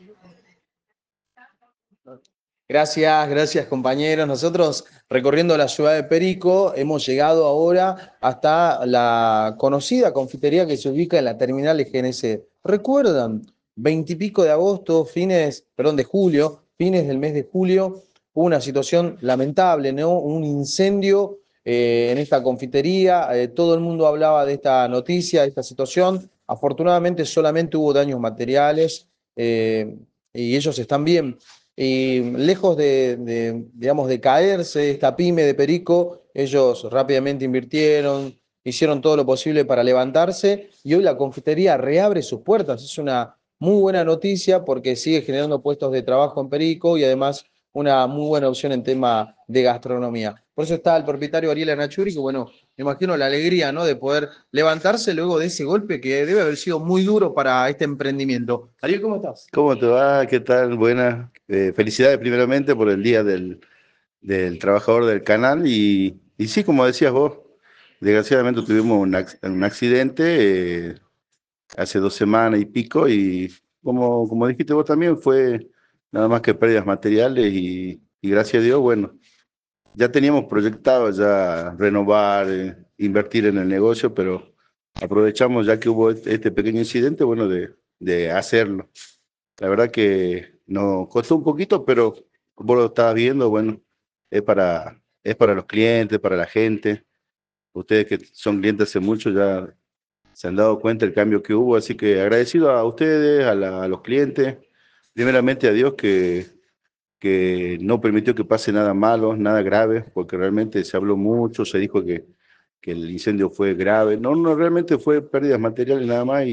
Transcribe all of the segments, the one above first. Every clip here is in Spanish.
Gracias compañeros. Nosotros recorriendo la ciudad de Perico hemos llegado ahora hasta la conocida confitería que se ubica en la terminal de GNC. ¿Recuerdan? 20 y pico de agosto, de julio, fines del mes de julio, hubo una situación lamentable, ¿no? Un incendio en esta confitería. Todo el mundo hablaba de esta noticia, de esta situación. Afortunadamente solamente hubo daños materiales y ellos están bien. Y lejos digamos, de caerse esta pyme de Perico, ellos rápidamente invirtieron, hicieron todo lo posible para levantarse y hoy la confitería reabre sus puertas. Es una muy buena noticia porque sigue generando puestos de trabajo en Perico y además una muy buena opción en tema de gastronomía. Por eso está el propietario Ariel Anachuri, que bueno, me imagino la alegría, ¿no? De poder levantarse luego de ese golpe que debe haber sido muy duro para este emprendimiento. Ariel, ¿cómo estás? ¿Cómo te va? ¿Qué tal? Buenas. Felicidades primeramente por el Día del Trabajador del Canal. Y sí, como decías vos, desgraciadamente tuvimos un accidente hace 2 semanas y pico y como dijiste vos también, fue nada más que pérdidas materiales y gracias a Dios, bueno, ya teníamos proyectado ya renovar, invertir en el negocio, pero aprovechamos ya que hubo este pequeño incidente, bueno, de hacerlo. La verdad que nos costó un poquito, pero vos lo estabas viendo, bueno, es para los clientes, para la gente. Ustedes que son clientes hace mucho ya se han dado cuenta del cambio que hubo, así que agradecido a ustedes, a los clientes, primeramente a Dios que no permitió que pase nada malo, nada grave, porque realmente se habló mucho, se dijo que el incendio fue grave. No, no, realmente fue pérdidas materiales nada más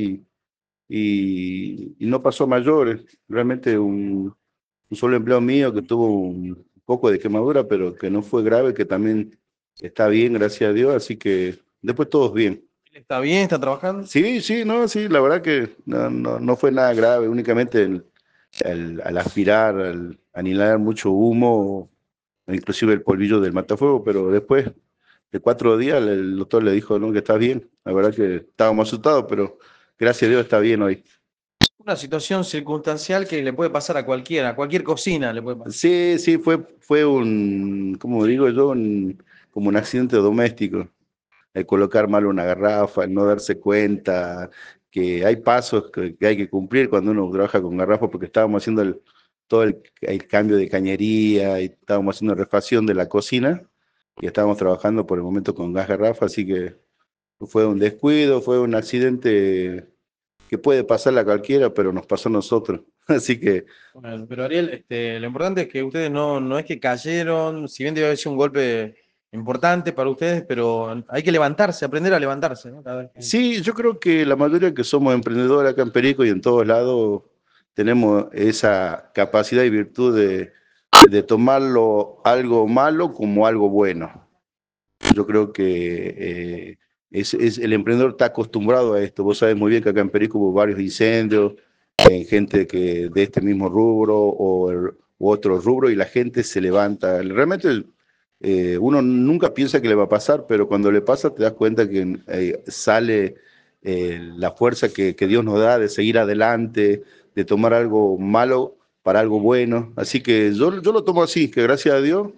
y no pasó a mayores. Realmente un solo empleado mío que tuvo un poco de quemadura, pero que no fue grave, que también está bien, gracias a Dios, así que después todos bien. ¿Está bien? ¿Está trabajando? Sí, sí, no, sí, la verdad que no fue nada grave, únicamente al aspirar, al inhalar mucho humo, inclusive el polvillo del matafuego, pero después de 4 días el doctor le dijo, no, que está bien. La verdad que estábamos asustados, pero gracias a Dios está bien hoy. Una situación circunstancial que le puede pasar a cualquiera, a cualquier cocina le puede pasar. Sí, sí, fue como digo yo, como un accidente doméstico. El colocar mal una garrafa, el no darse cuenta que hay pasos que hay que cumplir cuando uno trabaja con garrafa, porque estábamos haciendo todo el cambio de cañería y estábamos haciendo refacción de la cocina y estábamos trabajando por el momento con gas garrafa, así que fue un descuido, fue un accidente que puede pasarle a cualquiera, pero nos pasó a nosotros. Así que Bueno, pero Ariel, lo importante es que ustedes no es que cayeron, si bien debe haber sido un golpe importante para ustedes, pero hay que levantarse, aprender a levantarse, ¿no? Cada vez sí, yo creo que la mayoría que somos emprendedores acá en Perico y en todos lados tenemos esa capacidad y virtud de tomarlo algo malo como algo bueno. Yo creo que el emprendedor está acostumbrado a esto. Vos sabés muy bien que acá en Perico hubo varios incendios, gente que de este mismo rubro u otro rubro y la gente se levanta. Realmente uno nunca piensa que le va a pasar, pero cuando le pasa te das cuenta que sale la fuerza que Dios nos da de seguir adelante, de tomar algo malo para algo bueno. Así que yo lo tomo así, que gracias a Dios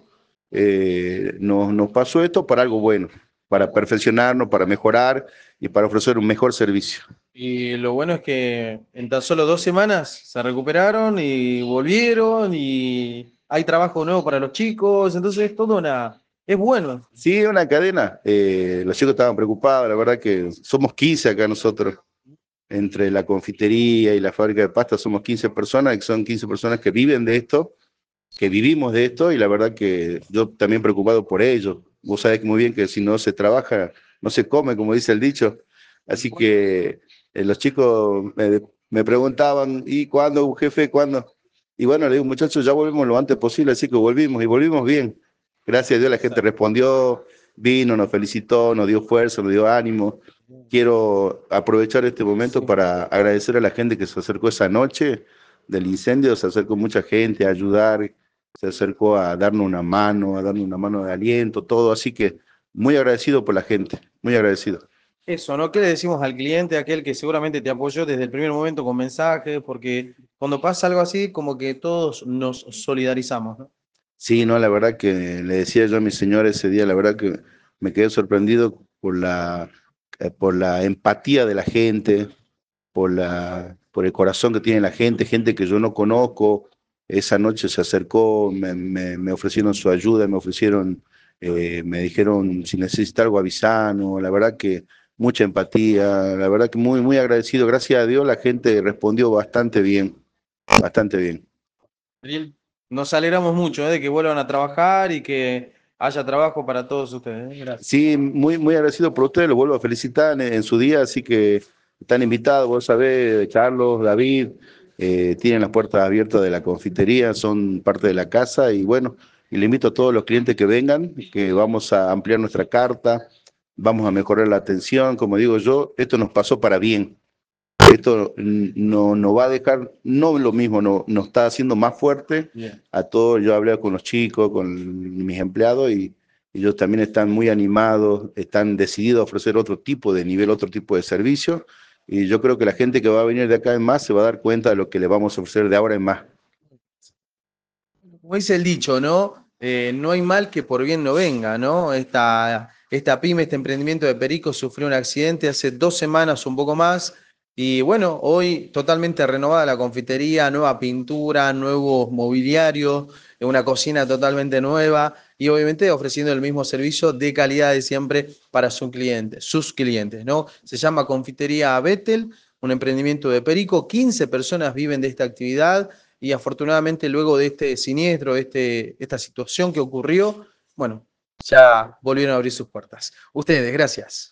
nos pasó esto para algo bueno, para perfeccionarnos, para mejorar y para ofrecer un mejor servicio. Y lo bueno es que en tan solo 2 semanas se recuperaron y volvieron y hay trabajo nuevo para los chicos, entonces es todo es bueno. Sí, una cadena. Los chicos estaban preocupados, la verdad que somos 15 acá nosotros, entre la confitería y la fábrica de pasta, somos 15 personas, que son 15 personas que viven de esto, que vivimos de esto, y la verdad que yo también preocupado por ellos. Vos sabés muy bien que si no se trabaja, no se come, como dice el dicho. Así que los chicos me preguntaban, ¿y cuándo, jefe? ¿Cuándo? Y bueno, le digo, muchachos, ya volvemos lo antes posible, así que volvimos y volvimos bien. Gracias a Dios la gente respondió, vino, nos felicitó, nos dio fuerza, nos dio ánimo. Quiero aprovechar este momento para agradecer a la gente que se acercó esa noche del incendio, se acercó mucha gente a ayudar, se acercó a darnos una mano de aliento, todo, así que muy agradecido por la gente, muy agradecido. Eso, ¿no? ¿Qué le decimos al cliente, aquel que seguramente te apoyó desde el primer momento con mensajes? Porque cuando pasa algo así, como que todos nos solidarizamos, ¿no? Sí, no, la verdad que le decía yo a mi señora ese día, la verdad que me quedé sorprendido por la empatía de la gente, por el corazón que tiene la gente, gente que yo no conozco. Esa noche se acercó, me ofrecieron su ayuda, me dijeron si necesita algo avisanos, la verdad que mucha empatía, la verdad que muy, muy agradecido. Gracias a Dios la gente respondió bastante bien, bastante bien. Ariel, nos alegramos mucho, de que vuelvan a trabajar y que haya trabajo para todos ustedes, ¿eh? Gracias. Sí, muy, muy agradecido por ustedes, lo vuelvo a felicitar en su día, así que están invitados, vos sabés, Carlos, David, tienen las puertas abiertas de la confitería, son parte de la casa y bueno, y le invito a todos los clientes que vengan, que vamos a ampliar nuestra carta, vamos a mejorar la atención, como digo yo, esto nos pasó para bien, esto no va a dejar, no lo mismo, no, nos está haciendo más fuerte Bien. a todos. Yo hablé con los chicos, con mis empleados y ellos también están muy animados, están decididos a ofrecer otro tipo de nivel, otro tipo de servicio. Y yo creo que la gente que va a venir de acá en más se va a dar cuenta de lo que le vamos a ofrecer de ahora en más. Como dice el dicho, ¿no? No hay mal que por bien no venga, ¿no? Esta pyme, este emprendimiento de Perico sufrió un accidente hace 2 semanas, un poco más, y bueno, hoy totalmente renovada la confitería, nueva pintura, nuevos mobiliarios, una cocina totalmente nueva y obviamente ofreciendo el mismo servicio de calidad de siempre para sus clientes, ¿no? Se llama Confitería Betel, un emprendimiento de Perico, 15 personas viven de esta actividad y afortunadamente luego de este siniestro, esta situación que ocurrió, bueno, ya volvieron a abrir sus puertas. Ustedes, gracias.